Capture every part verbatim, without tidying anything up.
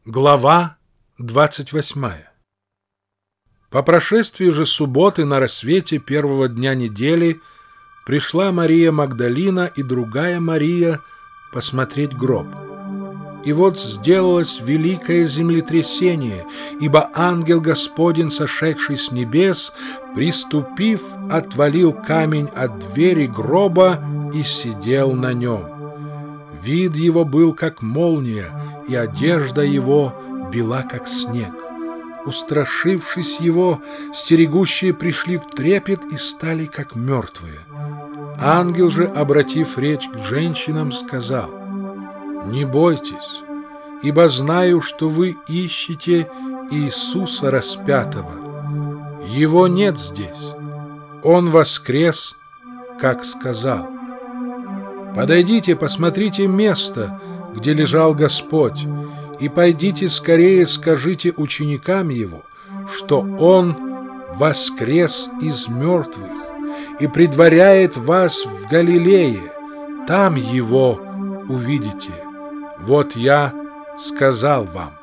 Глава двадцать восьмая. По прошествии же субботы на рассвете первого дня недели пришла Мария Магдалина и другая Мария посмотреть гроб. И вот сделалось великое землетрясение, ибо ангел Господень, сошедший с небес, приступив, отвалил камень от двери гроба и сидел на нем. Вид его был, как молния, и одежда его бела, как снег. Устрашившись его, стерегущие пришли в трепет и стали, как мертвые. Ангел же, обратив речь к женщинам, сказал: «Не бойтесь, ибо знаю, что вы ищете Иисуса распятого. Его нет здесь, Он воскрес, как сказал. Подойдите, посмотрите место, где лежал Господь, и пойдите скорее, скажите ученикам Его, что Он воскрес из мертвых и предваряет вас в Галилее, там Его увидите. Вот я сказал вам».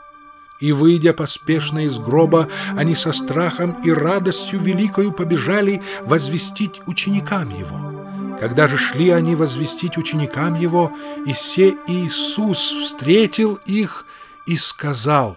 И, выйдя поспешно из гроба, они со страхом и радостью великою побежали возвестить ученикам Его. Когда же шли они возвестить ученикам Его, и се Иисус встретил их и сказал: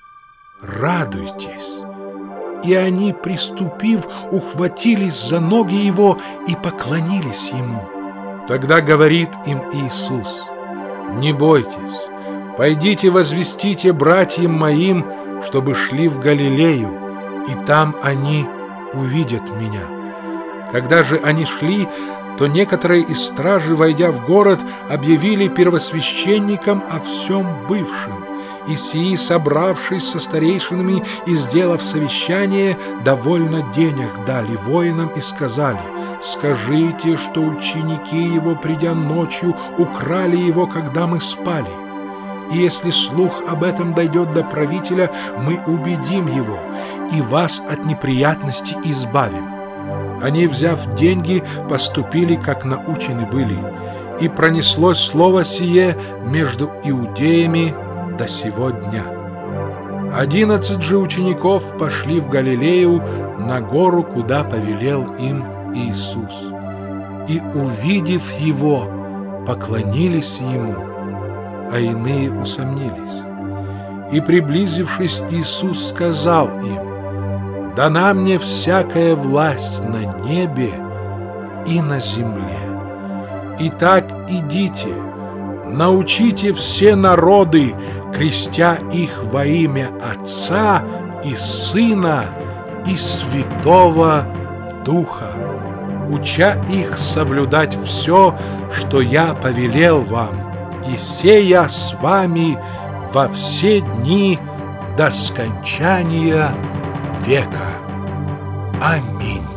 «Радуйтесь». И они, приступив, ухватились за ноги Его и поклонились Ему. Тогда говорит им Иисус: «Не бойтесь, пойдите возвестите братьям моим, чтобы шли в Галилею, и там они увидят Меня». Когда же они шли, то некоторые из стражи, войдя в город, объявили первосвященникам о всем бывшем. И сии, собравшись со старейшинами и сделав совещание, довольно денег дали воинам и сказали: «Скажите, что ученики его, придя ночью, украли его, когда мы спали. И если слух об этом дойдет до правителя, мы убедим его и вас от неприятностей избавим». Они, взяв деньги, поступили, как научены были, и пронеслось слово сие между иудеями до сего дня. Одиннадцать же учеников пошли в Галилею на гору, куда повелел им Иисус. И, увидев Его, поклонились Ему, а иные усомнились. И, приблизившись, Иисус сказал им: «Дана мне всякая власть на небе и на земле. Итак, идите, научите все народы, крестя их во имя Отца и Сына и Святого Духа, уча их соблюдать все, что я повелел вам, и сея с вами во все дни до скончания века. Аминь».